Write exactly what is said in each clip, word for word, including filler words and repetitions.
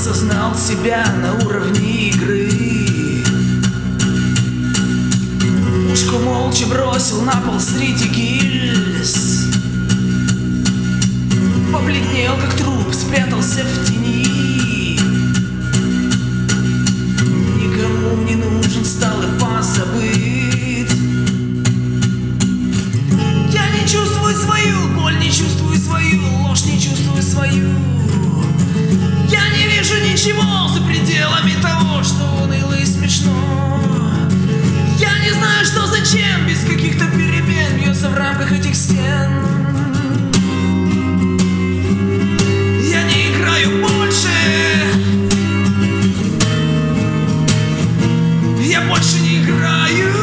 осознал себя на уровне игры. Пушку молча бросил на пол среди гильз. Побледнел, как труп, спрятался в тени. Никому не нужен, стал и позабыт. Я не чувствую свою боль, не чувствую свою ложь, не чувствую свою. Я не вижу ничего за пределами того, что уныло и смешно. Я не знаю, что зачем, без каких-то перемен бьется в рамках этих стен. Я не играю больше. Я больше не играю.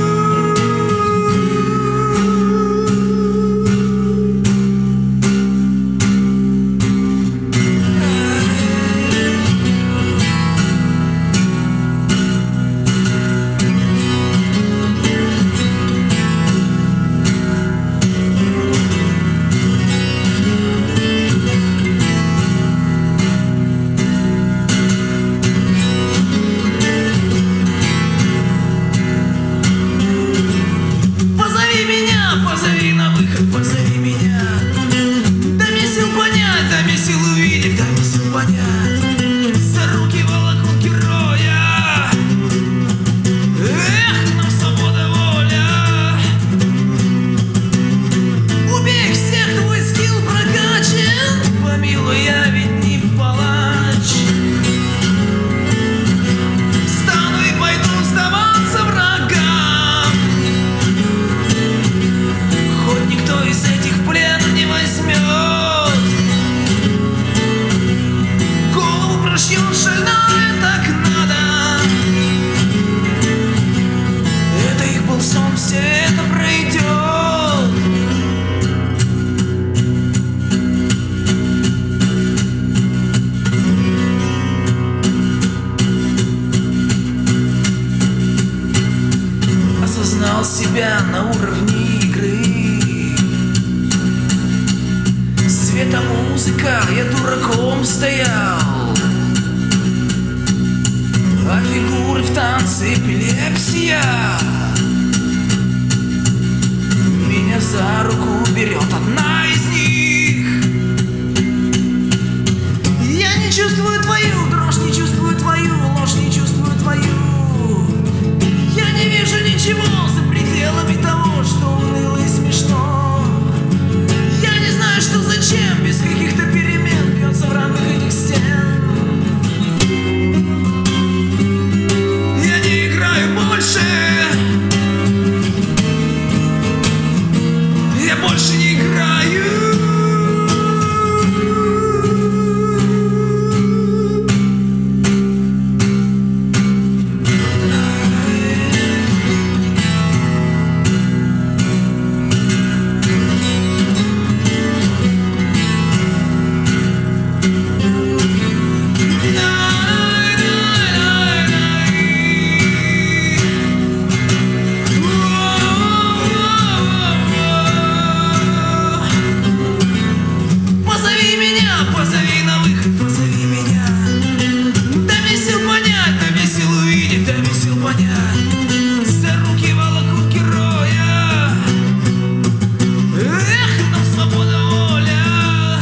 Позови на выход, позови меня. Дай мне сил понять, дай мне сил увидеть, дай мне сил понять. За руки волокут героя. Эх, нам свобода, воля. Убей всех, твой скилл прокачан. Помилуй, я ведь не палач. Встану и пойду сдаваться врагам. Никто из этих в плен не возьмет. Голову прошьет шальная, так надо. Это их был сон, все это пройдет. Осознал себя на уровне игры. Света музыка, я дураком стоял, а фигуры в танце эпилепсия. Меня за руку берет одна из них. Я не чувствую твою дрожь, не чувствую твою ложь, не чувствую твою. Я не вижу ничего за пределами того, что уныло и смешно. Что зачем, без каких-то перемен бьется в рамках этих стен. Я не играю больше. Я больше не играю. Позови на выход, позови меня. Дай мне сил понять, дай мне сил увидеть, дай мне сил понять. За руки волокут героя. Эх, нам свобода, воля.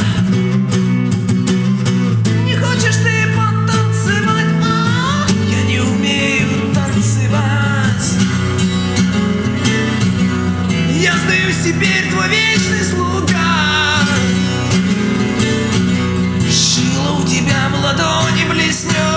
Не хочешь ты потанцевать? А? Я не умею танцевать. Я сдаюсь, теперь твой вечный слуга. У тебя в ладони блеснет.